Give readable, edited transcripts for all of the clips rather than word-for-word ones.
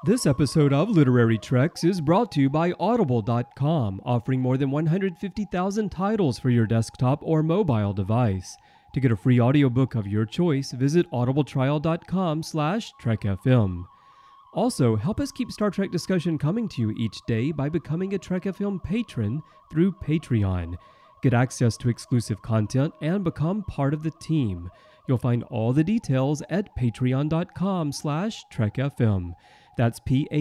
This episode of Literary Treks is brought to you by Audible.com, offering more than 150,000 titles for your desktop or mobile device. To get a free audiobook of your choice, visit audibletrial.com/TrekFM. Also, help us keep Star Trek discussion coming to you each day by becoming a Trek FM patron through Patreon. Get access to exclusive content and become part of the team. You'll find all the details at patreon.com/TrekFM. That's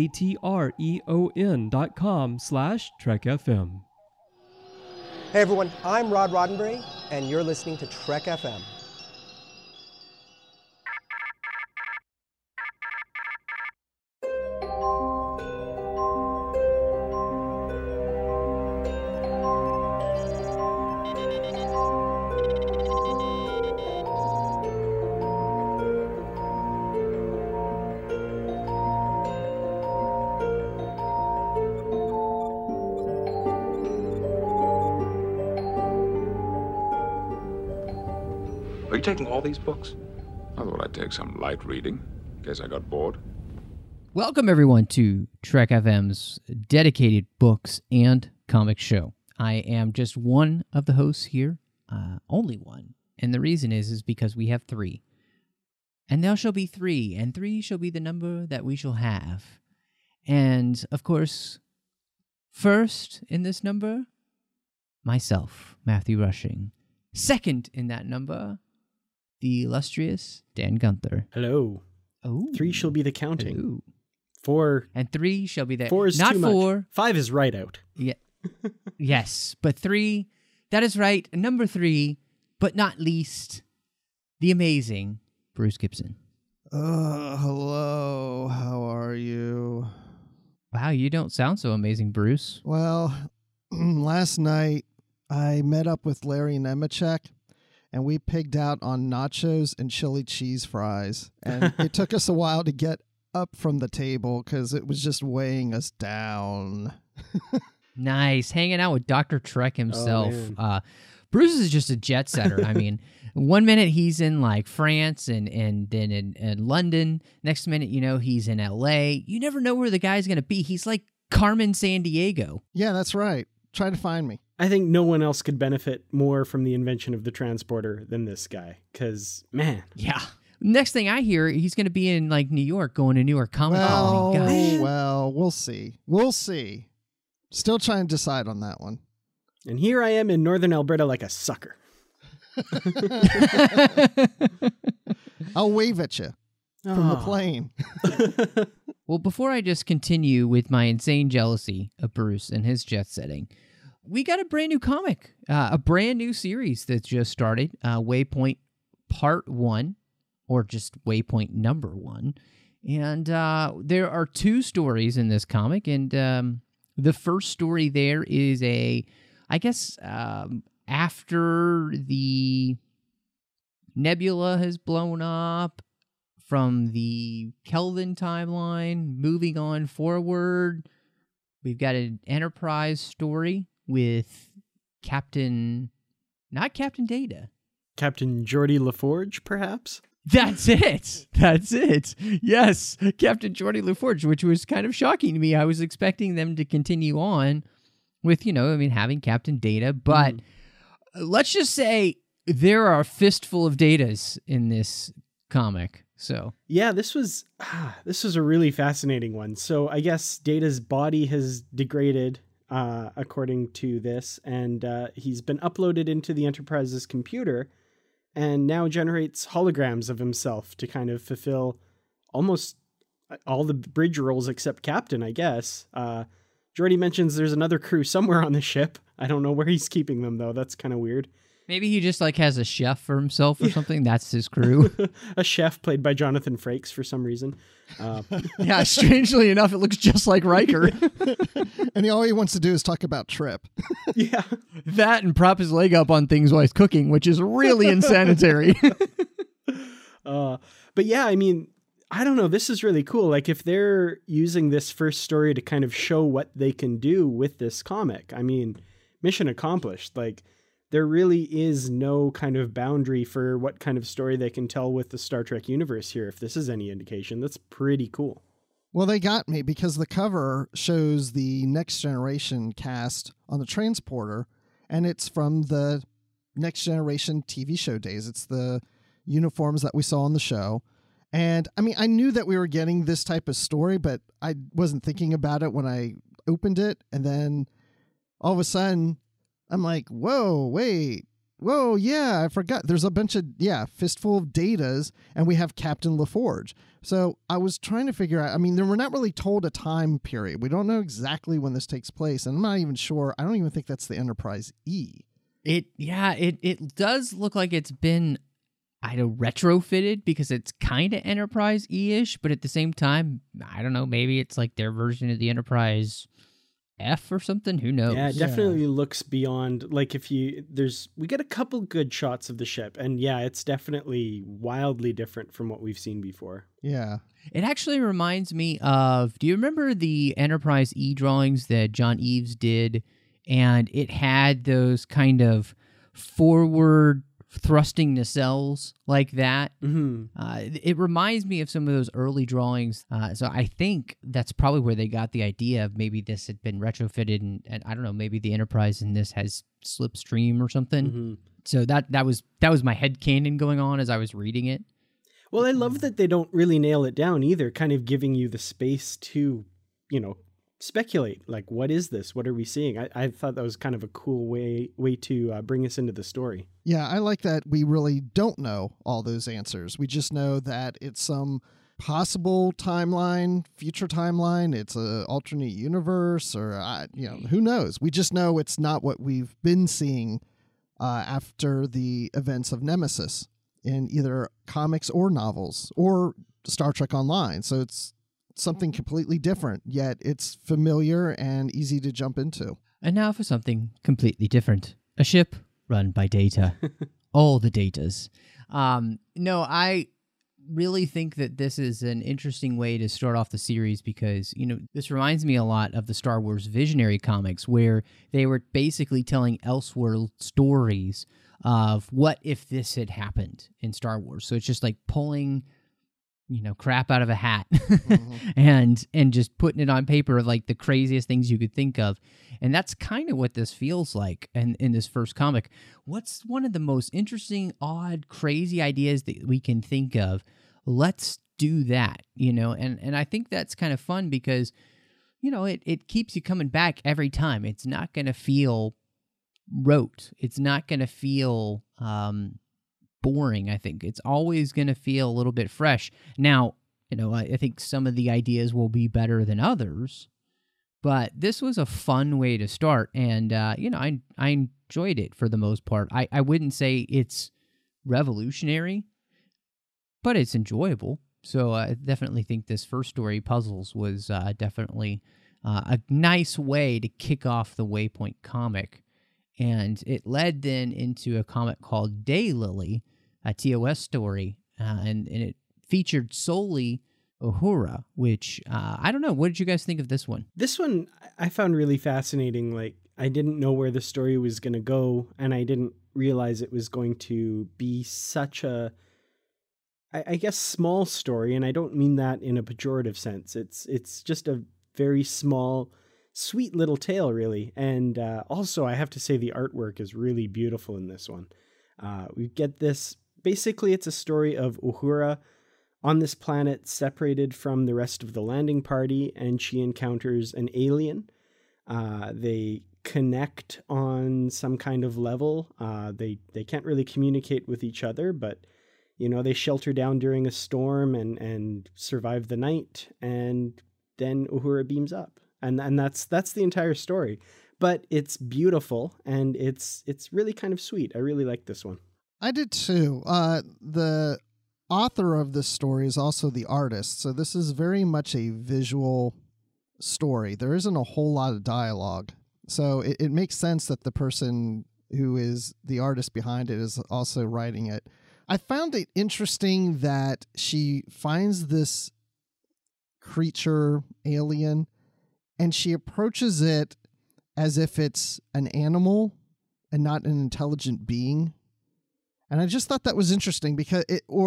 patreon.com/TrekFM. Hey everyone, I'm Rod Roddenberry, and you're listening to Trek FM. Are you taking all these books? I thought I'd take some light reading. Guess I got bored. Welcome, everyone, to Trek FM's dedicated books and comics show. I am just one of the hosts here, only one. And the reason is because we have three. And there shall be three, and three shall be the number that we shall have. And, of course, first in this number, myself, Matthew Rushing. Second in that number, the illustrious Dan Gunther. Hello. Oh, 3 shall be the counting. Ooh. 4. And 3 shall be there. 4 is not too 4. much. 5 is right out. Yeah. Yes, but 3, that is right. Number 3, but not least, the amazing Bruce Gibson. Hello. How are you? Wow, you don't sound so amazing, Bruce. Well, last night I met up with Larry Nemechek, and we pigged out on nachos and chili cheese fries. And it took us a while to get up from the table because it was just weighing us down. Nice. Hanging out with Dr. Trek himself. Oh, Bruce is just a jet setter. I mean, one minute he's in like France and then in London. Next minute, you know, he's in LA. You never know where the guy's going to be. He's like Carmen Sandiego. Yeah, that's right. Try to find me. I think no one else could benefit more from the invention of the transporter than this guy. Because, man. Yeah. Next thing I hear, he's going to be in like New York, going to New York Comic Con. Oh my gosh. Well, we'll see. We'll see. Still trying to decide on that one. And here I am in northern Alberta like a sucker. I'll wave at you from the plane. Well, before I just continue with my insane jealousy of Bruce and his jet setting, we got a brand new comic, a brand new series that just started, Waypoint Part 1, or just Waypoint number 1. And there are 2 stories in this comic, and the first story there is after the nebula has blown up from the Kelvin timeline, moving on forward, we've got an Enterprise story with not Captain Data. Captain Geordi LaForge, perhaps? That's it. That's it. Yes, Captain Geordi LaForge, which was kind of shocking to me. I was expecting them to continue on with, having Captain Data, but let's just say there are a fistful of Datas in this comic. So yeah, this was a really fascinating one. So I guess Data's body has degraded, according to this, and he's been uploaded into the Enterprise's computer, and now generates holograms of himself to kind of fulfill almost all the bridge roles except Captain, I guess. Geordi mentions there's another crew somewhere on the ship. I don't know where he's keeping them, though. That's kind of weird. Maybe he just has a chef for himself or something. That's his crew. A chef played by Jonathan Frakes for some reason. Yeah, strangely enough, it looks just like Riker. And all he wants to do is talk about Trip. Yeah. That and prop his leg up on things while he's cooking, which is really insanitary. But yeah, I don't know. This is really cool. Like, if they're using this first story to kind of show what they can do with this comic, mission accomplished. Like, there really is no kind of boundary for what kind of story they can tell with the Star Trek universe here. If this is any indication, that's pretty cool. Well, they got me because the cover shows the Next Generation cast on the transporter, and it's from the Next Generation TV show days. It's the uniforms that we saw on the show. And I mean, I knew that we were getting this type of story, but I wasn't thinking about it when I opened it. And then all of a sudden, I'm like, whoa, wait. Whoa, yeah, I forgot. There's a bunch of, fistful of datas, and we have Captain LaForge. So I was trying to figure out, I mean, we're not really told a time period. We don't know exactly when this takes place, and I'm not even sure. I don't even think that's the Enterprise E. It does look like it's been, retrofitted because it's kind of Enterprise E-ish, but at the same time, I don't know, maybe it's like their version of the Enterprise F or something. Who knows? Yeah, it definitely looks beyond. Like we get a couple good shots of the ship, and it's definitely wildly different from what we've seen before. Yeah, it actually reminds me of. Do you remember the Enterprise E drawings that John Eves did? And it had those kind of forward thrusting nacelles like that. Mm-hmm. It reminds me of some of those early drawings. So I think that's probably where they got the idea of maybe this had been retrofitted, and I don't know, maybe the Enterprise in this has slipstream or something. Mm-hmm. So that was my headcanon going on as I was reading it. Well, I love that they don't really nail it down either, kind of giving you the space to, speculate. Like, what is this? What are we seeing? I thought that was kind of a cool way to bring us into the story. Yeah, I like that we really don't know all those answers. We just know that it's some possible timeline, future timeline. It's an alternate universe, or who knows? We just know it's not what we've been seeing after the events of Nemesis in either comics or novels or Star Trek Online. So it's something completely different, yet it's familiar and easy to jump into. And now for something completely different. A ship run by Data. All the Datas. No, I really think that this is an interesting way to start off the series because, this reminds me a lot of the Star Wars Visionary comics where they were basically telling Elseworld stories of what if this had happened in Star Wars. So it's just like pulling crap out of a hat and just putting it on paper, like the craziest things you could think of. And that's kind of what this feels like in this first comic. What's one of the most interesting, odd, crazy ideas that we can think of? Let's do that, and I think that's kind of fun because, it keeps you coming back every time. It's not going to feel rote. It's not going to feel boring. I think it's always going to feel a little bit fresh. Now, I think some of the ideas will be better than others, but this was a fun way to start, and I enjoyed it for the most part. I wouldn't say it's revolutionary, but it's enjoyable. So I definitely think this first story, Puzzles, was definitely a nice way to kick off the Waypoint comic, and it led then into a comic called Daylily, a TOS story, and it featured solely Uhura, which, I don't know, what did you guys think of this one? This one I found really fascinating. Like, I didn't know where the story was going to go, and I didn't realize it was going to be such a, I guess, small story, and I don't mean that in a pejorative sense. It's just a very small, sweet little tale, really. And also, I have to say the artwork is really beautiful in this one. We get this. Basically, it's a story of Uhura on this planet separated from the rest of the landing party, and she encounters an alien. They connect on some kind of level. They can't really communicate with each other, but they shelter down during a storm and survive the night, and then Uhura beams up. And that's the entire story. But it's beautiful, and it's really kind of sweet. I really like this one. I did too. The author of this story is also the artist, so this is very much a visual story. There isn't a whole lot of dialogue, so it makes sense that the person who is the artist behind it is also writing it. I found it interesting that she finds this creature, alien, and she approaches it as if it's an animal and not an intelligent being. And I just thought that was interesting because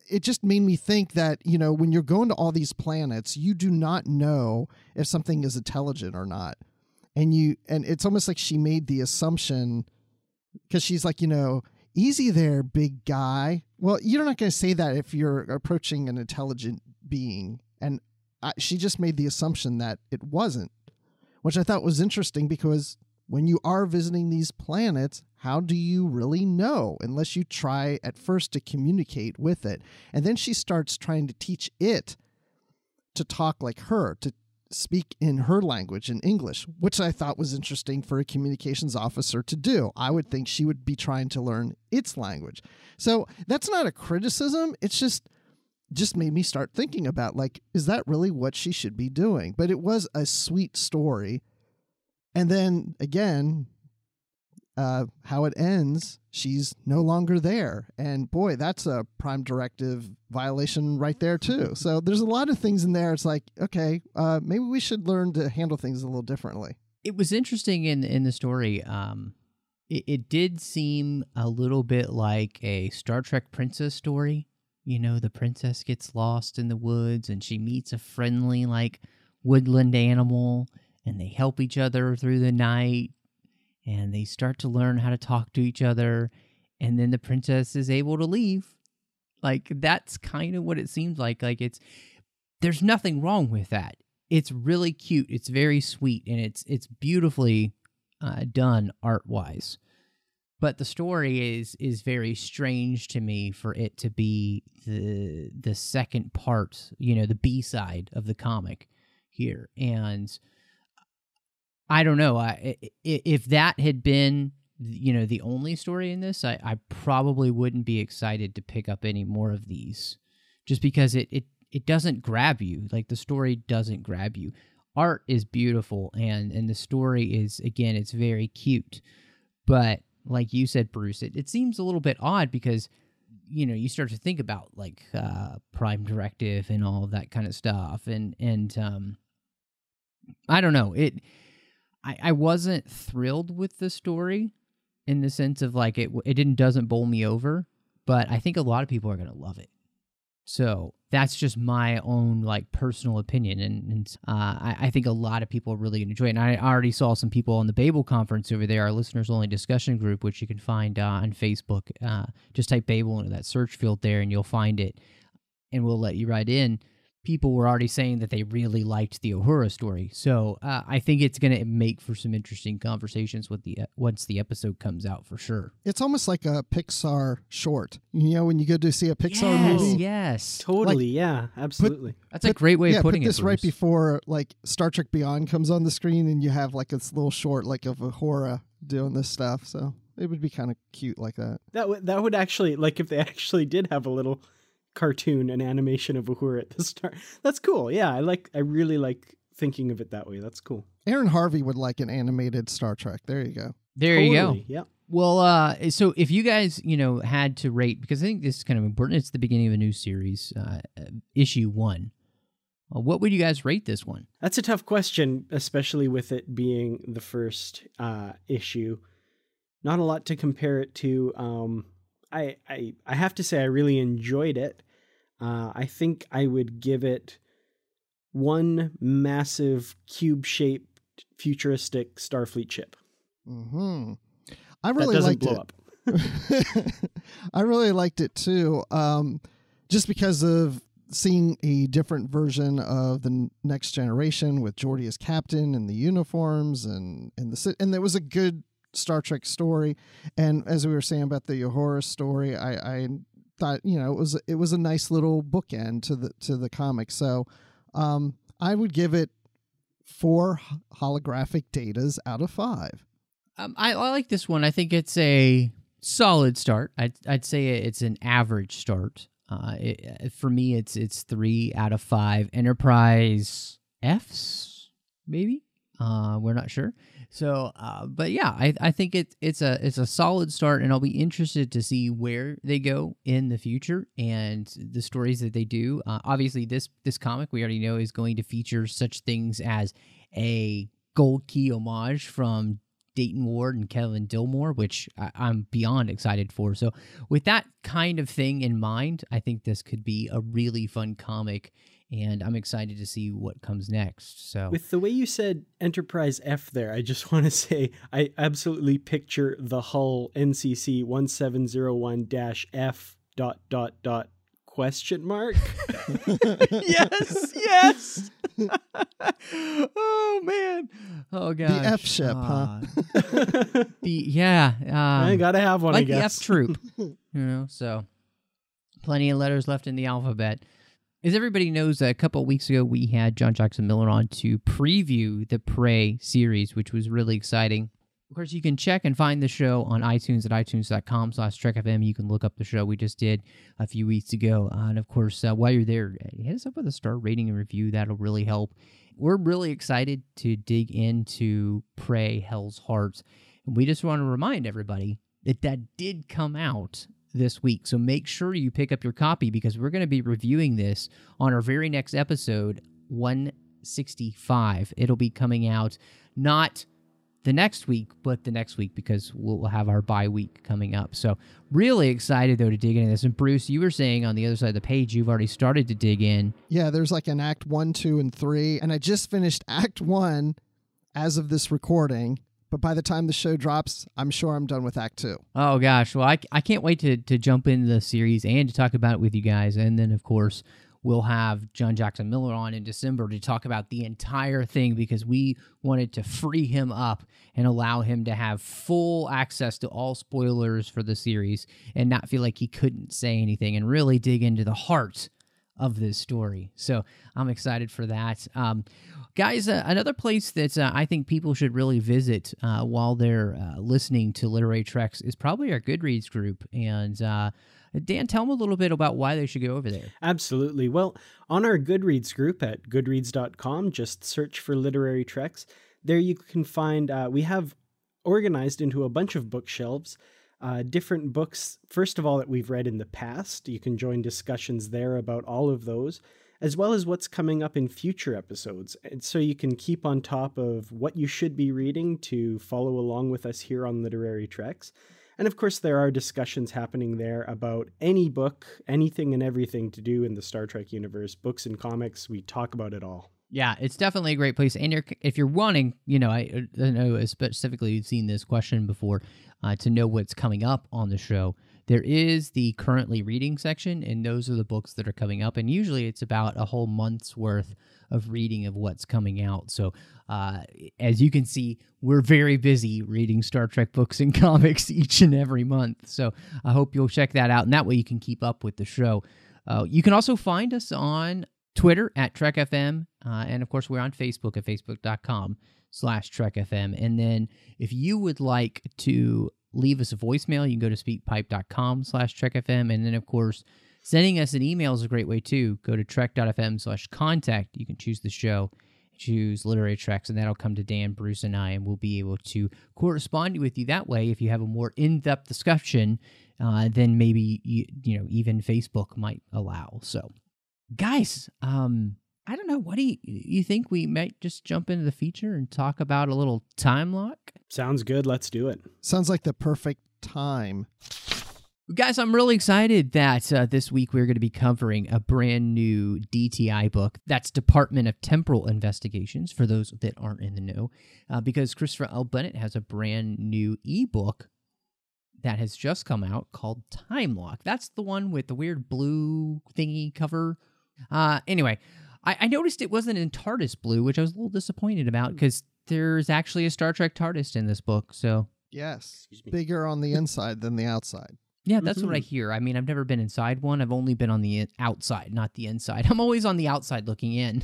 it just made me think that, when you're going to all these planets, you do not know if something is intelligent or not. And it's almost like she made the assumption, because she's like, easy there, big guy. Well, you're not going to say that if you're approaching an intelligent being. And she just made the assumption that it wasn't, which I thought was interesting, because when you are visiting these planets, how do you really know unless you try at first to communicate with it? And then she starts trying to teach it to talk like her, to speak in her language, in English, which I thought was interesting for a communications officer to do. I would think she would be trying to learn its language. So that's not a criticism. It's just made me start thinking about, like, is that really what she should be doing? But it was a sweet story. And then again, how it ends, she's no longer there. And boy, that's a Prime Directive violation right there too. So there's a lot of things in there. It's like, okay, maybe we should learn to handle things a little differently. It was interesting in the story. It did seem a little bit like a Star Trek princess story. The princess gets lost in the woods and she meets a friendly, like, woodland animal, and they help each other through the night, and they start to learn how to talk to each other, and then the princess is able to leave. Like, that's kind of what it seemed like. Like, there's nothing wrong with that. It's really cute. It's very sweet, and it's beautifully done art-wise. But the story is very strange to me for it to be the second part, the B-side of the comic here. And I don't know. If that had been, the only story in this, I probably wouldn't be excited to pick up any more of these, just because it doesn't grab you. Like, the story doesn't grab you. Art is beautiful, and the story is, again, it's very cute. But like you said, Bruce, it seems a little bit odd because, you start to think about, like, Prime Directive and all of that kind of stuff. And I don't know. I wasn't thrilled with the story in the sense of, like, it doesn't bowl me over, but I think a lot of people are going to love it. So that's just my own, like, personal opinion, and I think a lot of people are really going to enjoy it. And I already saw some people on the Babel conference over there, our listeners-only discussion group, which you can find on Facebook. Just type Babel into that search field there, and you'll find it, and we'll let you right in. People were already saying that they really liked the Uhura story. So I think it's going to make for some interesting conversations with once the episode comes out, for sure. It's almost like a Pixar short. When you go to see a Pixar movie. Yes. Totally, yeah, absolutely. That's a great way of putting it, put this Bruce. right before, like, Star Trek Beyond comes on the screen, and you have, like, this little short, like, of Uhura doing this stuff. So it would be kind of cute like that. That would actually, like, if they actually did have a little cartoon and animation of Uhura at the start. That's cool. Yeah, I really like thinking of it that way. That's cool. Aaron Harvey would like an animated Star Trek. There you go. There you go. Yeah. Well, so if you guys, had to rate, because I think this is kind of important, it's the beginning of a new series, issue 1. What would you guys rate this one? That's a tough question, especially with it being the first issue. Not a lot to compare it to. I have to say I really enjoyed it. I think I would give it one massive cube-shaped futuristic Starfleet ship. Mm-hmm. I really that doesn't liked blow it. up. I really liked it too, just because of seeing a different version of the Next Generation with Geordi as captain and the uniforms and there was a good Star Trek story. And as we were saying about the Uhura story, I thought, it was a nice little bookend to the comic. So I would give it 4 holographic datas out of 5. I like this one. I think it's a solid start. I'd say it's an average start. For me, it's 3 out of 5 Enterprise Fs, maybe. We're not sure. So, but yeah, I think it's a solid start, and I'll be interested to see where they go in the future and the stories that they do. Obviously, this comic we already know is going to feature such things as a gold key homage from Dayton Ward and Kevin Dillmore, which I'm beyond excited for. So with that kind of thing in mind, I think this could be a really fun comic, and I'm excited to see what comes next. So with the way you said Enterprise F there, I just want to say I absolutely picture the hull NCC 1701-F ... question mark. yes. Oh man. Oh gosh. The F ship, huh? I gotta have one, like I guess. the F troop. So plenty of letters left in the alphabet. As everybody knows, a couple of weeks ago we had John Jackson Miller on to preview the Prey series, which was really exciting. Of course, you can check and find the show on iTunes at itunes.com/TrekFM. You can look up the show we just did a few weeks ago. And of course, while you're there, hit us up with a star rating and review. That'll really help. We're really excited to dig into Prey, Hell's Heart. And we just want to remind everybody that did come out this week. So make sure you pick up your copy, because we're going to be reviewing this on our very next episode, 165. It'll be coming out not the next week, but the next week, because we'll have our bye week coming up. So really excited, though, to dig into this. And Bruce, you were saying on the other side of the page, you've already started to dig in. Yeah, there's like an Act 1, 2, and 3, and I just finished Act 1 as of this recording, but by the time the show drops, I'm sure I'm done with Act 2. Oh, gosh. Well, I can't wait to jump into the series and to talk about it with you guys. And then, of course, we'll have John Jackson Miller on in December to talk about the entire thing, because we wanted to free him up and allow him to have full access to all spoilers for the series and not feel like he couldn't say anything, and really dig into the heart of this story. So I'm excited for that. Guys, another place that I think people should really visit while they're listening to Literary Treks is probably our Goodreads group. And Dan, tell them a little bit about why they should go over there. Absolutely. Well, on our Goodreads group at goodreads.com, just search for Literary Treks. There you can find, we have organized into a bunch of bookshelves, different books, first of all, that we've read in the past. You can join discussions there about all of those, as well as what's coming up in future episodes. And so you can keep on top of what you should be reading to follow along with us here on Literary Treks. And of course, there are discussions happening there about any book, anything and everything to do in the Star Trek universe, books and comics. We talk about it all. Yeah, it's definitely a great place. And if you're wanting, I know specifically you've seen this question before, to know what's coming up on the show, there is the currently reading section, and those are the books that are coming up. And usually it's about a whole month's worth of reading of what's coming out. So as you can see, we're very busy reading Star Trek books and comics each and every month. So I hope you'll check that out, and that way you can keep up with the show. You can also find us on Twitter at TrekFM, and of course we're on Facebook at facebook.com/TrekFM. And then if you would like to leave us a voicemail, you can go to speakpipe.com/TrekFM. And then, of course, sending us an email is a great way too. Go to trek.fm/contact. You can choose the show, choose Literary Treks, and that'll come to Dan, Bruce, and I, and we'll be able to correspond with you that way if you have a more in-depth discussion than maybe even Facebook might allow. So, guys, I don't know. What do you think? We might just jump into the feature and talk about a little time lock? Sounds good. Let's do it. Sounds like the perfect time. Guys, I'm really excited that this week we're going to be covering a brand new DTI book. That's Department of Temporal Investigations, for those that aren't in the know, because Christopher L. Bennett has a brand new ebook that has just come out called Time Lock. That's the one with the weird blue thingy cover. Anyway, I noticed it wasn't in TARDIS blue, which I was a little disappointed about, because there's actually a Star Trek TARDIS in this book. So yes, bigger on the inside than the outside. Yeah, that's what I hear. I mean, I've never been inside one. I've only been on the outside, not the inside. I'm always on the outside looking in.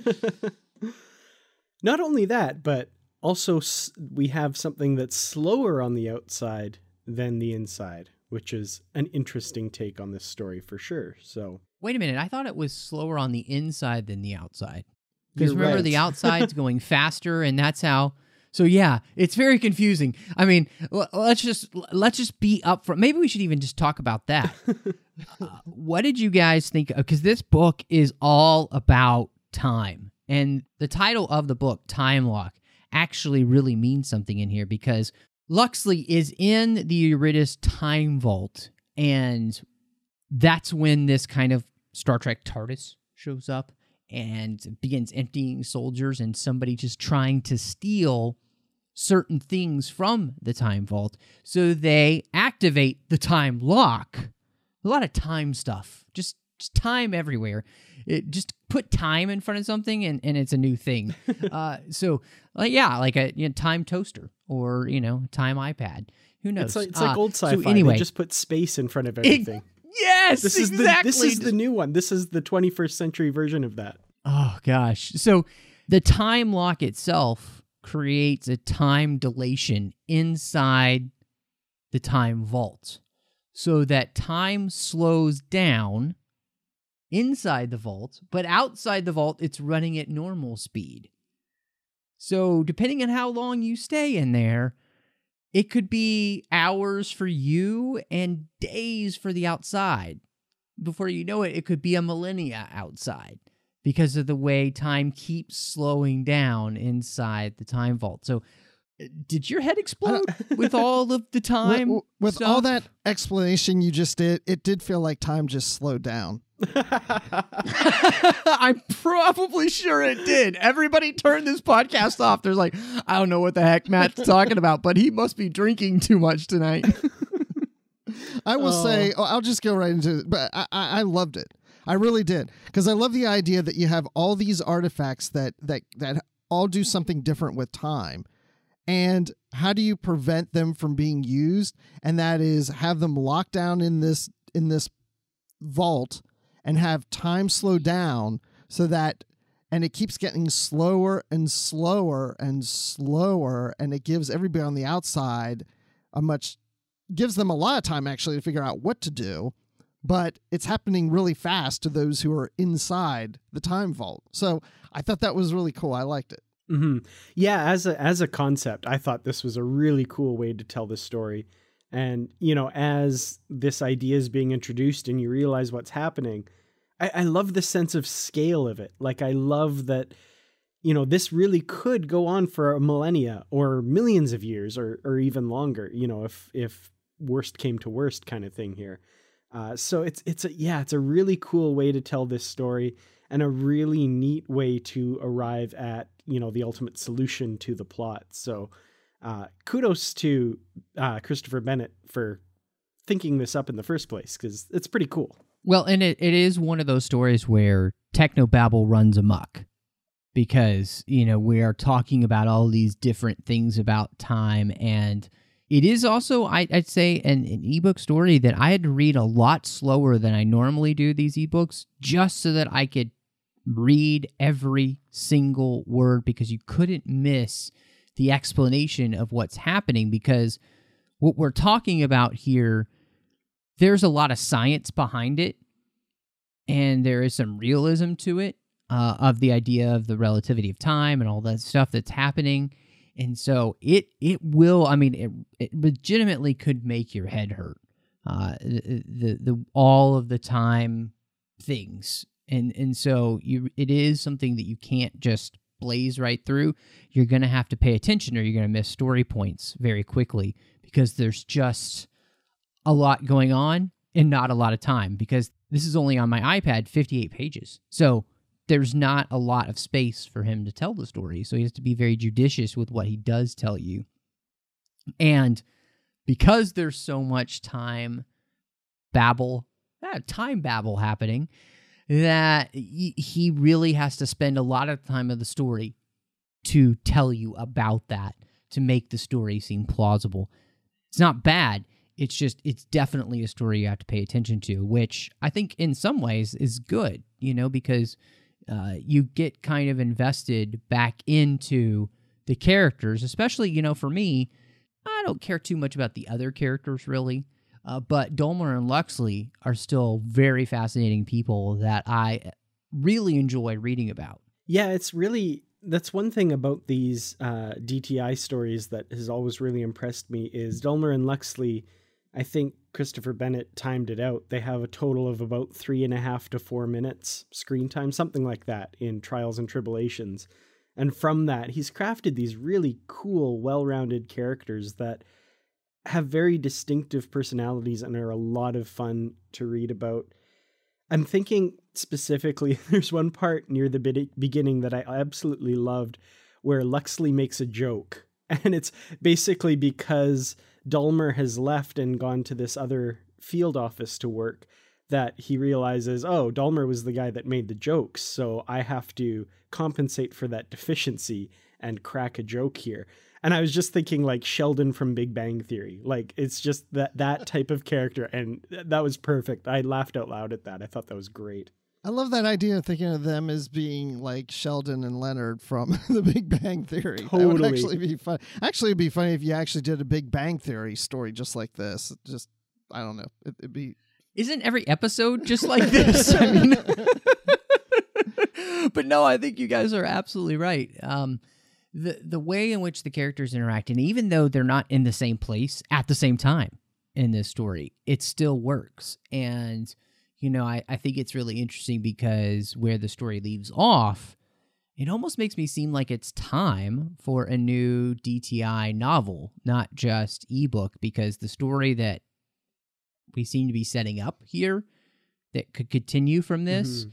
Not only that, but also we have something that's slower on the outside than the inside, which is an interesting take on this story for sure. So wait a minute. I thought it was slower on the inside than the outside. Because remember, right. The outside's going faster, and that's how... So yeah, it's very confusing. I mean, let's just be upfront. Maybe we should even just talk about that. What did you guys think? Because this book is all about time, and the title of the book, Time Lock, actually really means something in here, because Luxley is in the Eurytus time vault, and that's when this kind of Star Trek TARDIS shows up and begins emptying soldiers, and somebody just trying to steal certain things from the time vault. So they activate the time lock. A lot of time stuff. Just time everywhere. It just put time in front of something and it's a new thing. Like a time toaster or, time iPad. Who knows? It's like old sci-fi. So anyway, they just put space in front of everything. Yes, this exactly. This is the new one. This is the 21st century version of that. Oh, gosh. So the time lock itself creates a time dilation inside the time vault so that time slows down inside the vault, but outside the vault, it's running at normal speed. So depending on how long you stay in there, it could be hours for you and days for the outside. Before you know it, it could be a millennia outside because of the way time keeps slowing down inside the time vault. So did your head explode with all of the time? With stuff? all that explanation you just did, it did feel like time just slowed down. I'm probably sure it did. Everybody turned this podcast off. They're like, I don't know what the heck Matt's talking about, but he must be drinking too much tonight. I will say, I'll just go right into it, but I loved it. I really did. Because I love the idea that you have all these artifacts that all do something different with time. And how do you prevent them from being used? And that is have them locked down in this vault and have time slow down so that, and it keeps getting slower and slower and slower, and it gives everybody on the outside gives them a lot of time actually to figure out what to do, but it's happening really fast to those who are inside the time vault. So I thought that was really cool. I liked it. Mm-hmm. Yeah, as a concept, I thought this was a really cool way to tell this story. And, as this idea is being introduced and you realize what's happening, I love the sense of scale of it. Like, I love that, this really could go on for a millennia or millions of years or even longer, if worst came to worst kind of thing here. So it's a really cool way to tell this story and a really neat way to arrive at, the ultimate solution to the plot. So kudos to Christopher Bennett for thinking this up in the first place, because it's pretty cool. Well, and it is one of those stories where technobabble runs amok because, we are talking about all these different things about time. And it is also, I'd say, an ebook story that I had to read a lot slower than I normally do these ebooks, just so that I could read every single word, because you couldn't miss the explanation of what's happening, because what we're talking about here, there's a lot of science behind it, and there is some realism to it, of the idea of the relativity of time and all that stuff that's happening. And so it will, it legitimately could make your head hurt. The all of the time things. And so it is something that you can't just blaze right through. You're going to have to pay attention, or you're going to miss story points very quickly, because there's just a lot going on and not a lot of time, because this is only on my iPad, 58 pages. So there's not a lot of space for him to tell the story. So he has to be very judicious with what he does tell you. And because there's so much time babble happening, that he really has to spend a lot of time of the story to tell you about that, to make the story seem plausible. It's not bad. It's definitely a story you have to pay attention to, which I think in some ways is good, because you get kind of invested back into the characters, especially, for me, I don't care too much about the other characters really. But Dulmer and Luxley are still very fascinating people that I really enjoy reading about. Yeah, that's one thing about these DTI stories that has always really impressed me is Dulmer and Luxley. I think Christopher Bennett timed it out. They have a total of about 3.5 to 4 minutes screen time, something like that, in Trials and Tribulations. And from that, he's crafted these really cool, well-rounded characters that have very distinctive personalities and are a lot of fun to read about. I'm thinking specifically, there's one part near the beginning that I absolutely loved where Luxley makes a joke. And it's basically because Dulmer has left and gone to this other field office to work that he realizes, oh, Dulmer was the guy that made the jokes, so I have to compensate for that deficiency and crack a joke here. And I was just thinking like Sheldon from Big Bang Theory. Like, it's just that type of character, and that was perfect. I laughed out loud at that. I thought that was great. I love that idea of thinking of them as being like Sheldon and Leonard from The Big Bang Theory. Totally. That would actually be fun. Actually, it'd be funny if you actually did a Big Bang Theory story just like this. Just, I don't know. It'd be... Isn't every episode just like this? I mean, but no, I think you guys are absolutely right. The way in which the characters interact, and even though they're not in the same place at the same time in this story, it still works. And, you know, I think it's really interesting because where the story leaves off, it almost makes me seem like it's time for a new DTI novel, not just ebook, because the story that we seem to be setting up here that could continue from this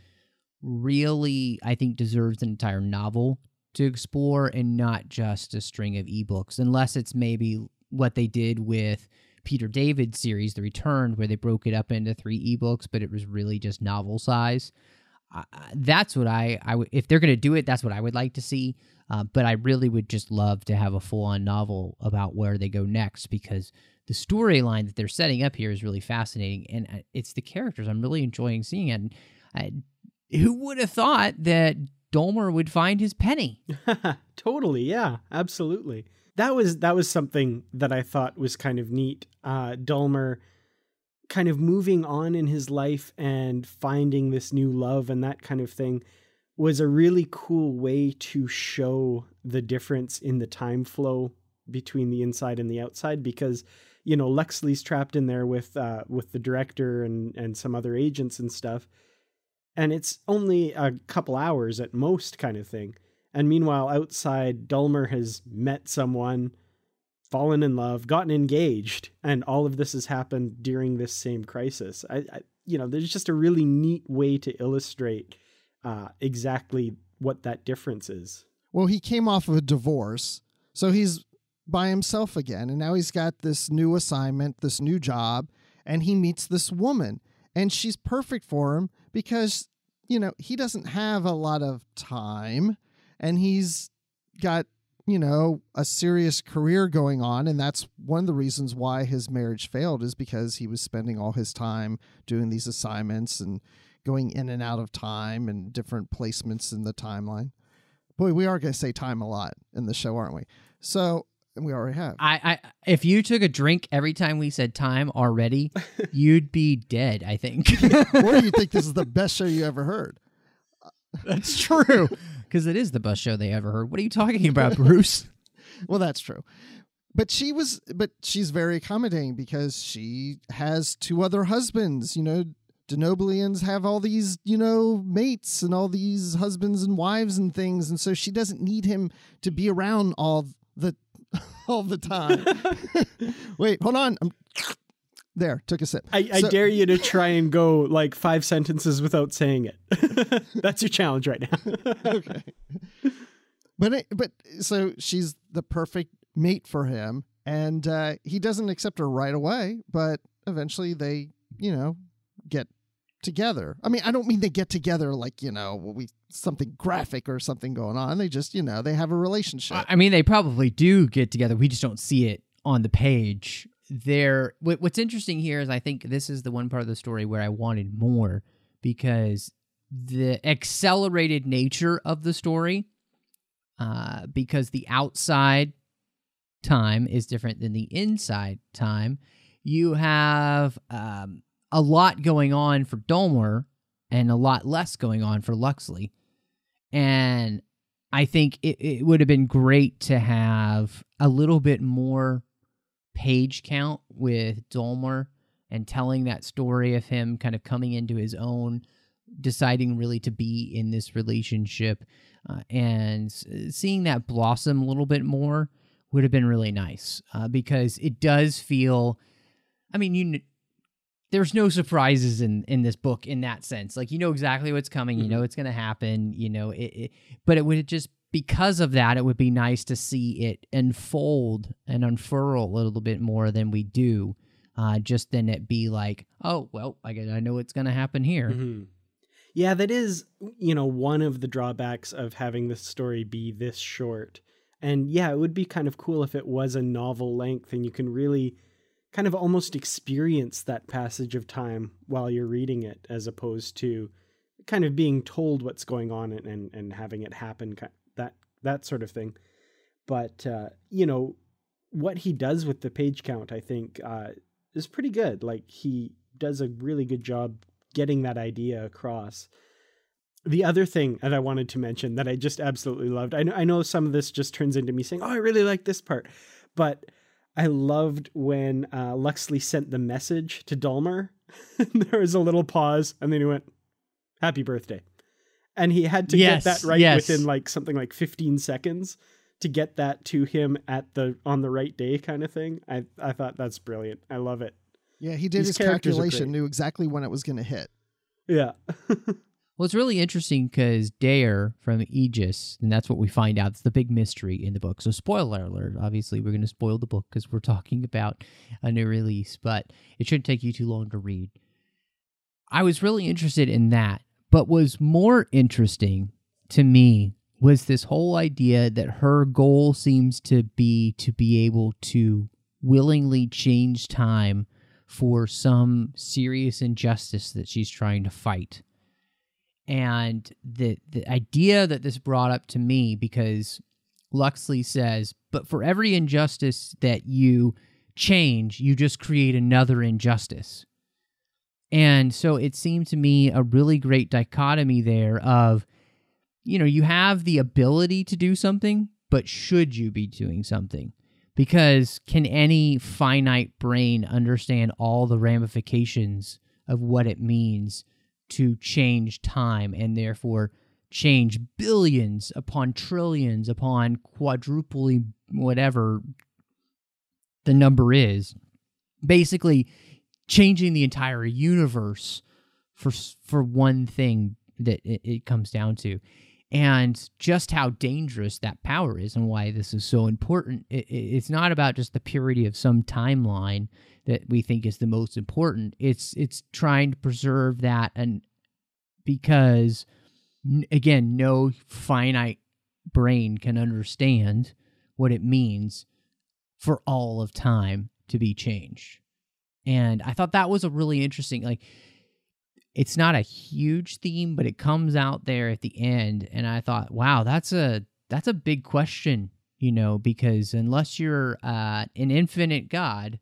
really, I think, deserves an entire novel to explore and not just a string of ebooks, unless it's maybe what they did with Peter David's series, The Return, where they broke it up into 3 ebooks, but it was really just novel size. That's what I would, if they're going to do it, that's what I would like to see. But I really would just love to have a full-on novel about where they go next, because the storyline that they're setting up here is really fascinating, and it's the characters I'm really enjoying seeing it. And who would have thought that Dulmer would find his penny? Totally, yeah, absolutely. That was something that I thought was kind of neat. Dulmer kind of moving on in his life and finding this new love and that kind of thing was a really cool way to show the difference in the time flow between the inside and the outside, because, you know, Luxley's trapped in there with the director and some other agents and stuff, and it's only a couple hours at most kind of thing. And meanwhile, outside, Dulmer has met someone, fallen in love, gotten engaged, and all of this has happened during this same crisis. There's just a really neat way to illustrate exactly what that difference is. Well, he came off of a divorce, so he's by himself again, and now he's got this new assignment, this new job, and he meets this woman, and she's perfect for him because, you know, he doesn't have a lot of time, and he's got, you know, a serious career going on, and that's one of the reasons why his marriage failed, is because he was spending all his time doing these assignments and going in and out of time and different placements in the timeline. Boy, we are going to say time a lot in the show, aren't we? So, and we already have. If you took a drink every time we said time already, you'd be dead, I think. Or you think this is the best show you ever heard? That's true. Because it is the best show they ever heard. What are you talking about, Bruce? Well, that's true. But she's very accommodating because she has 2 other husbands. You know, Denoblians have all these, you know, mates and all these husbands and wives and things. And so she doesn't need him to be around all the time. Wait, hold on. There, took a sip. I dare you to try and go like 5 sentences without saying it. That's your challenge right now. Okay. But so she's the perfect mate for him, and he doesn't accept her right away, but eventually they, you know, get together. I mean, I don't mean they get together like, you know, something graphic or something going on. They just, you know, they have a relationship. I mean, they probably do get together. We just don't see it on the page. What's interesting here is I think this is the one part of the story where I wanted more, because the accelerated nature of the story, because the outside time is different than the inside time. You have a lot going on for Dulmer and a lot less going on for Luxley. And I think it would have been great to have a little bit more page count with Dulmer and telling that story of him kind of coming into his own, deciding really to be in this relationship. and seeing that blossom a little bit more would have been really nice, because it does feel, I mean, there's no surprises in this book in that sense. Like, you know exactly what's coming, you know it's going to happen, you know, but it would just, because of that, it would be nice to see it unfold and unfurl a little bit more than we do. Just then it be like, oh, well, I know what's going to happen here. Mm-hmm. Yeah, that is, you know, one of the drawbacks of having the story be this short. And yeah, it would be kind of cool if it was a novel length and you can really kind of almost experience that passage of time while you're reading it, as opposed to kind of being told what's going on and having it happen, that sort of thing. But, you know, what he does with the page count, I think, is pretty good. Like, he does a really good job getting that idea across. The other thing that I wanted to mention that I just absolutely loved, I know some of this just turns into me saying, oh, I really like this part, but I loved when Luxley sent the message to Dulmer. There was a little pause, and then he went, happy birthday. And he had to get that right within like something like 15 seconds to get that to him on the right day kind of thing. I thought that's brilliant. I love it. Yeah, he did his calculation, knew exactly when it was going to hit. Yeah. Well, it's really interesting because Dare from Aegis, and that's what we find out. It's the big mystery in the book. So spoiler alert. Obviously, we're going to spoil the book because we're talking about a new release, but it shouldn't take you too long to read. I was really interested in that, but was more interesting to me was this whole idea that her goal seems to be able to willingly change time for some serious injustice that she's trying to fight. And the idea that this brought up to me, because Luxley says, but for every injustice that you change, you just create another injustice. And so it seemed to me a really great dichotomy there of, you know, you have the ability to do something, but should you be doing something? Because can any finite brain understand all the ramifications of what it means to change time and therefore change billions upon trillions upon quadruply whatever the number is, basically changing the entire universe for one thing that it comes down to, and just how dangerous that power is and why this is so important. It's not about just the purity of some timeline that we think is the most important. It's trying to preserve that, and because again, no finite brain can understand what it means for all of time to be changed. And I thought that was a really interesting, like, it's not a huge theme, but it comes out there at the end, and I thought, wow, that's a big question, you know, because unless you're an infinite God,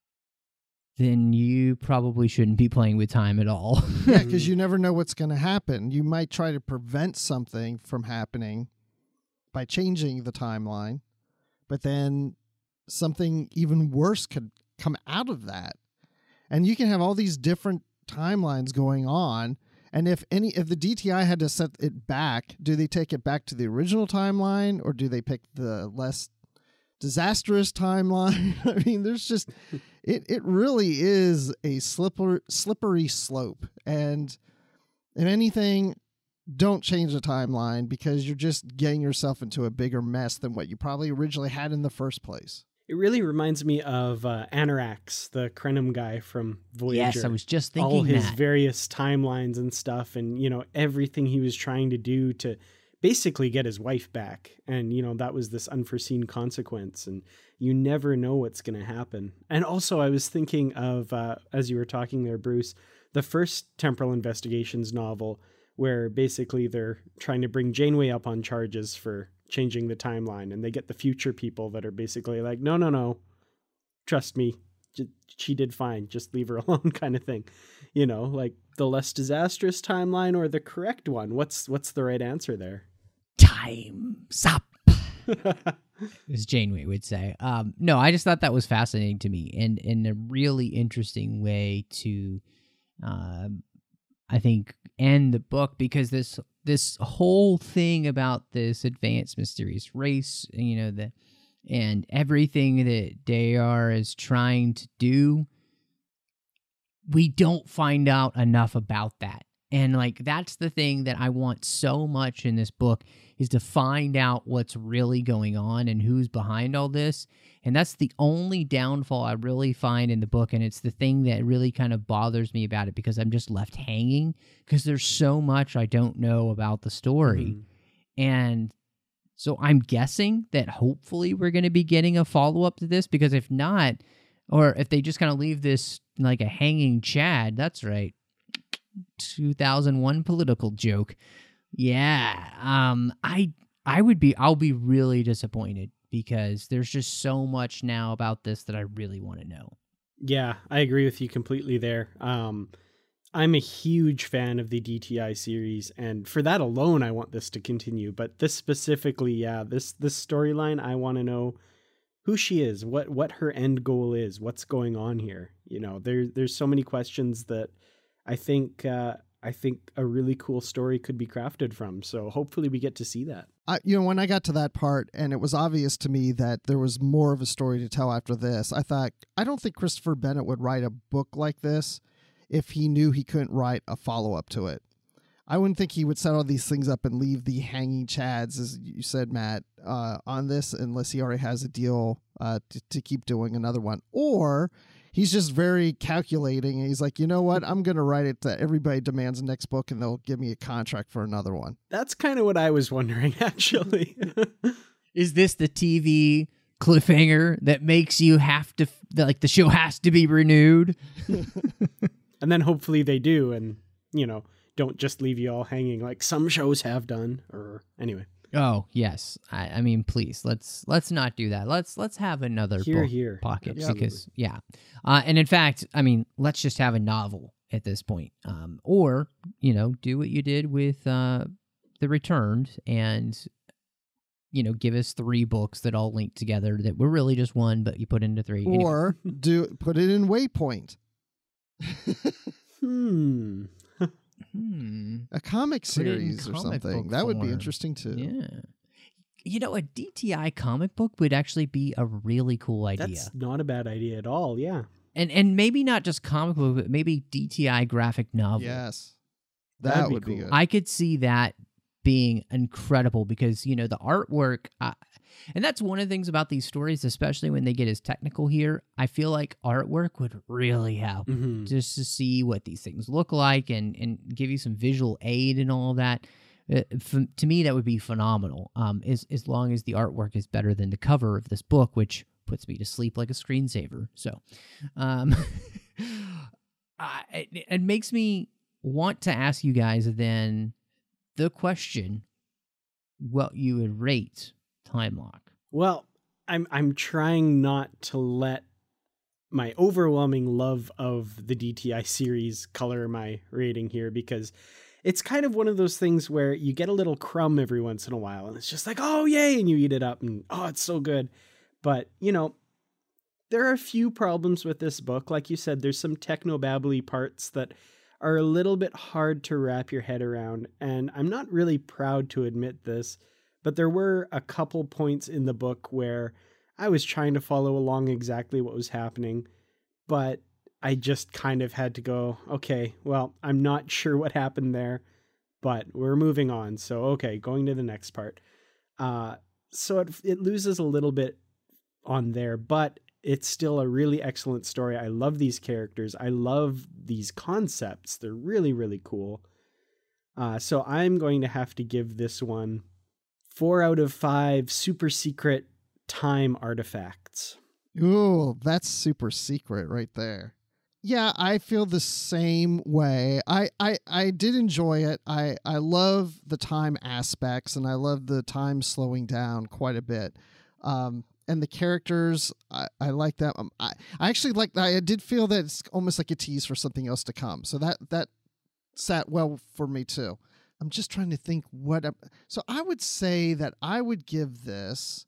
then you probably shouldn't be playing with time at all. Yeah, because you never know what's going to happen. You might try to prevent something from happening by changing the timeline, but then something even worse could come out of that. And you can have all these different timelines going on, and if the DTI had to set it back, do they take it back to the original timeline, or do they pick the less disastrous timeline? I mean, there's just it really is a slippery slope, and if anything, don't change the timeline, because you're just getting yourself into a bigger mess than what you probably originally had in the first place. It really reminds me of Anarax, the Krenim guy from Voyager. Yes, I was just thinking all his that. various timelines and stuff, and, you know, everything he was trying to do to basically get his wife back. And, you know, that was this unforeseen consequence, and you never know what's going to happen. And also I was thinking of, as you were talking there, Bruce, the first Temporal Investigations novel, where basically they're trying to bring Janeway up on charges for changing the timeline, and they get the future people that are basically like, no, trust me, she did fine, just leave her alone, kind of thing. You know, like the less disastrous timeline or the correct one. What's the right answer there? Time's up, as Janeway would say. No, I just thought that was fascinating to me, and in a really interesting way to, I think, end the book, because this this whole thing about this advanced mysterious race, and everything that Dayar is trying to do, we don't find out enough about that. And that's the thing that I want so much in this book, is to find out what's really going on and who's behind all this. And that's the only downfall I really find in the book, and it's the thing that really kind of bothers me about it, because I'm just left hanging, because there's so much I don't know about the story. And so I'm guessing that hopefully we're going to be getting a follow-up to this, because if not, or if they just kind of leave this like a hanging Chad, that's right, 2001 political joke. Yeah, I'll be really disappointed, because there's just so much now about this that I really want to know. Yeah, I agree with you completely there. I'm a huge fan of the DTI series, and for that alone, I want this to continue. But this specifically, this storyline, I want to know who she is, what her end goal is, what's going on here. There's so many questions that I think a really cool story could be crafted from. So hopefully we get to see that. When I got to that part and it was obvious to me that there was more of a story to tell after this, I thought, I don't think Christopher Bennett would write a book like this if he knew he couldn't write a follow-up to it. I wouldn't think he would set all these things up and leave the hanging chads, as you said, Matt, on this, unless he already has a deal to keep doing another one. Or he's just very calculating, and he's like, you know what? I'm going to write it to everybody demands the next book, and they'll give me a contract for another one. That's kind of what I was wondering, actually. Is this the TV cliffhanger that makes you have to, the show has to be renewed? And then hopefully they do, and, don't just leave you all hanging like some shows have done, or anyway. Oh, yes. I mean, please, let's not do that. Let's have another book pocket, because and in fact, I mean, let's just have a novel at this point. Or, do what you did with The Returned, and give us 3 books that all link together that were really just one, but you put into 3. Or put it in Waypoint. A comic series or something. That would be interesting too. Yeah. A DTI comic book would actually be a really cool idea. That's not a bad idea at all, yeah. And maybe not just comic book, but maybe DTI graphic novel. Yes. That would be good. I could see that being incredible, because, the artwork, and that's one of the things about these stories, especially when they get as technical here. I feel like artwork would really help, just to see what these things look like and give you some visual aid and all of that. To me, that would be phenomenal, as long as the artwork is better than the cover of this book, which puts me to sleep like a screensaver. So it makes me want to ask you guys then the question, what you would rate Time Lock. Well, I'm trying not to let my overwhelming love of the DTI series color my rating here, because it's kind of one of those things where you get a little crumb every once in a while, and it's just like, oh, yay, and you eat it up, and oh, it's so good. But, there are a few problems with this book. Like you said, there's some techno-babbly parts that are a little bit hard to wrap your head around, and I'm not really proud to admit this, but there were a couple points in the book where I was trying to follow along exactly what was happening, but I just kind of had to go, okay, well, I'm not sure what happened there, but we're moving on. So, okay, going to the next part. So it loses a little bit on there, but it's still a really excellent story. I love these characters. I love these concepts. They're really, really cool. So I'm going to have to give this one 4 out of 5 super secret time artifacts. Ooh, that's super secret right there. Yeah, I feel the same way. I did enjoy it. I love the time aspects, and I love the time slowing down quite a bit. And the characters, I like that. I actually like that. I did feel that it's almost like a tease for something else to come. So that sat well for me too. I'm just trying to think so I would say that I would give this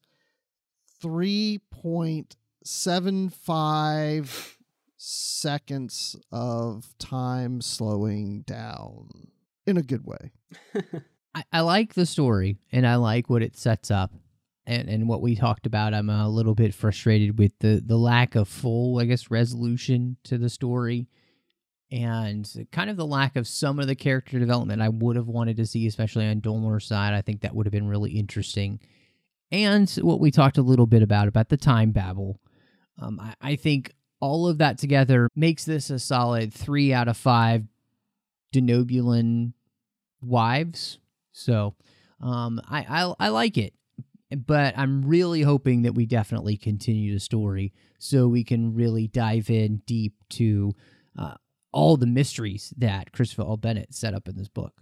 3.75 seconds of time slowing down in a good way. I like the story, and I like what it sets up. And what we talked about, I'm a little bit frustrated with the lack of full, I guess, resolution to the story, and kind of the lack of some of the character development I would have wanted to see, especially on Dolmer's side. I think that would have been really interesting. And what we talked a little bit about the time babble. I think all of that together makes this a solid 3 out of 5 Denobulan wives. So I like it. But I'm really hoping that we definitely continue the story so we can really dive in deep to all the mysteries that Christopher L. Bennett set up in this book.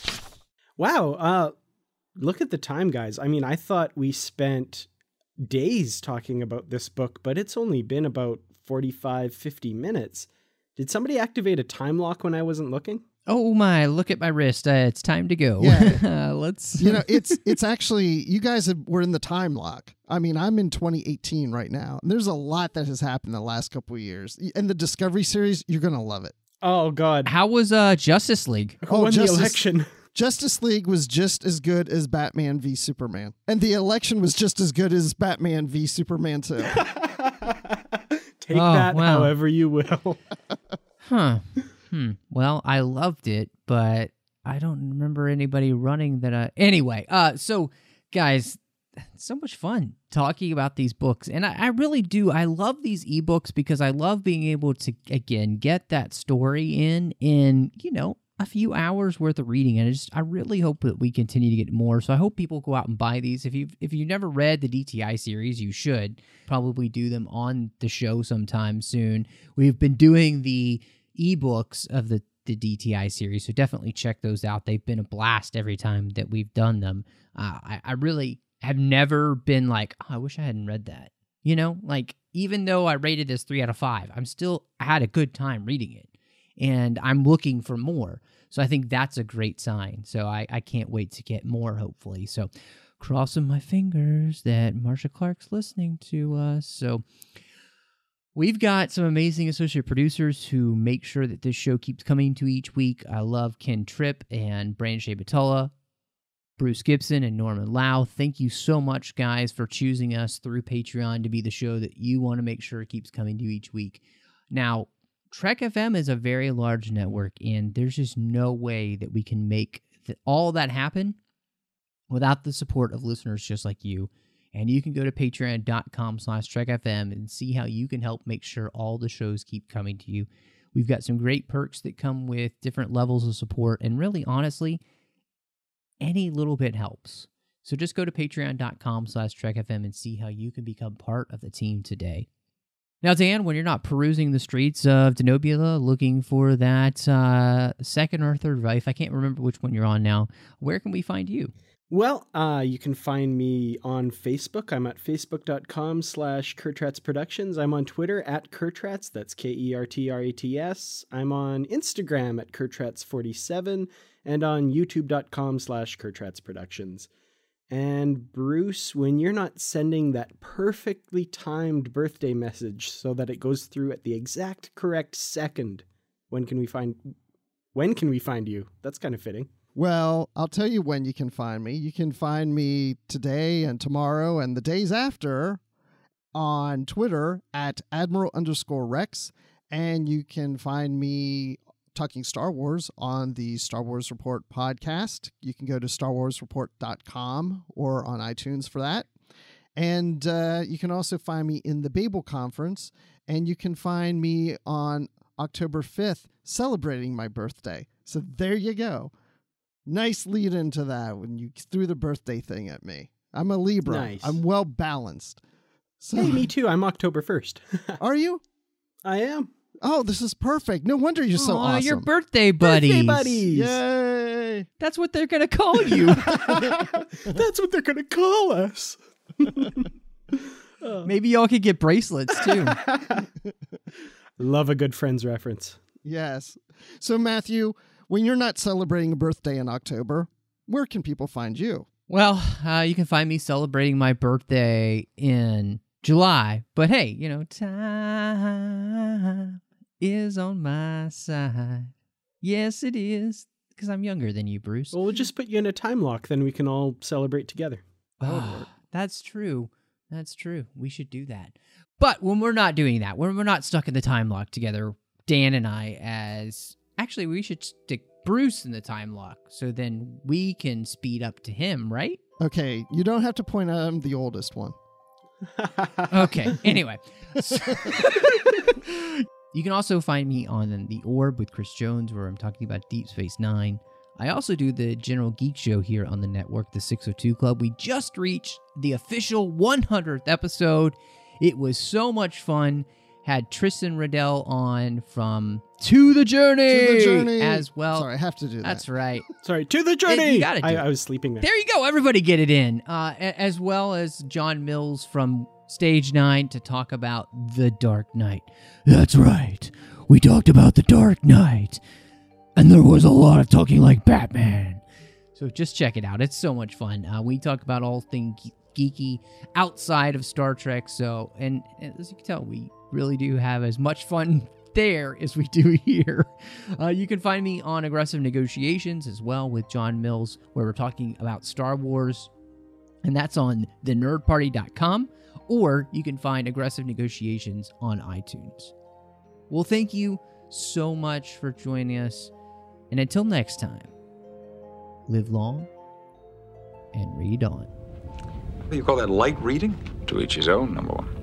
Wow. Look at the time, guys. I mean, I thought we spent days talking about this book, but it's only been about 45, 50 minutes. Did somebody activate a time lock when I wasn't looking? Oh my, look at my wrist. It's time to go. Yeah. Let's... It's actually, you guys were in the time lock. I mean, I'm in 2018 right now. And there's a lot that has happened in the last couple of years. And the Discovery series, you're going to love it. Oh, God. How was Justice League? Who won the election? Justice League was just as good as Batman v Superman. And the election was just as good as Batman v Superman 2. Take that however you will. Huh. Well, I loved it, but I don't remember anybody running that. Anyway, so guys, so much fun talking about these books. And I really do. I love these ebooks because I love being able to, again, get that story in, a few hours worth of reading. And I really hope that we continue to get more. So I hope people go out and buy these. If you've never read the DTI series, you should probably do them on the show sometime soon. We've been doing the ebooks of the DTI series, so definitely check those out. They've been a blast every time that we've done them. I really have never been like, oh, I wish I hadn't read that. Even though I rated this 3 out of 5, I had a good time reading it, and I'm looking for more. So I think that's a great sign. So I can't wait to get more, hopefully. So crossing my fingers that Marcia Clark's listening to us. So we've got some amazing associate producers who make sure that this show keeps coming to each week. I love Ken Tripp and Brandon Shea Batola, Bruce Gibson, and Norman Lau. Thank you so much, guys, for choosing us through Patreon to be the show that you want to make sure keeps coming to you each week. Now, Trek FM is a very large network, and there's just no way that we can make all that happen without the support of listeners just like you. And you can go to patreon.com/TrekFM and see how you can help make sure all the shows keep coming to you. We've got some great perks that come with different levels of support. And really, honestly, any little bit helps. So just go to patreon.com/TrekFM and see how you can become part of the team today. Now, Dan, when you're not perusing the streets of Denobula looking for that second or third wife, I can't remember which one you're on now, where can we find you? Well, you can find me on Facebook. I'm at facebook.com/Kertrats Productions. I'm on Twitter at Kertrats. That's KERTRATS. I'm on Instagram at Kertrats47 and on youtube.com/Kertrats Productions. And Bruce, when you're not sending that perfectly timed birthday message so that it goes through at the exact correct second, when can we find you? That's kind of fitting. Well, I'll tell you when you can find me. You can find me today and tomorrow and the days after on Twitter at Admiral_Rex. And you can find me talking Star Wars on the Star Wars Report podcast. You can go to StarWarsReport.com or on iTunes for that. And you can also find me in the Babel Conference. And you can find me on October 5th celebrating my birthday. So there you go. Nice lead into that when you threw the birthday thing at me. I'm a Libra. Nice. I'm well balanced. So, hey, me too. I'm October 1st. Are you? I am. Oh, this is perfect. No wonder you're so awesome. Your birthday buddies. Birthday buddies. Yay. That's what they're going to call you. That's what they're going to call us. Maybe y'all could get bracelets, too. Love a good Friends reference. Yes. So, Matthew, when you're not celebrating a birthday in October, where can people find you? Well, you can find me celebrating my birthday in July. But hey, time is on my side. Yes, it is. Because I'm younger than you, Bruce. Well, we'll just put you in a time lock, then we can all celebrate together. That's true. That's true. We should do that. But when we're not doing that, when we're not stuck in the time lock together, Dan and I actually, we should stick Bruce in the time lock so then we can speed up to him, right? Okay, you don't have to point out I'm the oldest one. Okay, anyway. You can also find me on The Orb with Chris Jones, where I'm talking about Deep Space Nine. I also do the General Geek Show here on the network, the 602 Club. We just reached the official 100th episode. It was so much fun. Had Tristan Riddell on from To the Journey as well. Sorry, I have to do that. That's right. Sorry, To the Journey! You gotta do it. I was sleeping there. There you go. Everybody get it in. As well as John Mills from Stage 9 to talk about The Dark Knight. That's right. We talked about The Dark Knight. And there was a lot of talking like Batman. So just check it out. It's so much fun. We talk about all things geeky outside of Star Trek. So, and as you can tell, we really do have as much fun there as we do here. You can find me on Aggressive Negotiations as well with John Mills, where we're talking about Star Wars. And that's on thenerdparty.com. Or you can find Aggressive Negotiations on iTunes. Well, thank you so much for joining us. And until next time, live long and read on. What do you call that, light reading? To each his own, number one.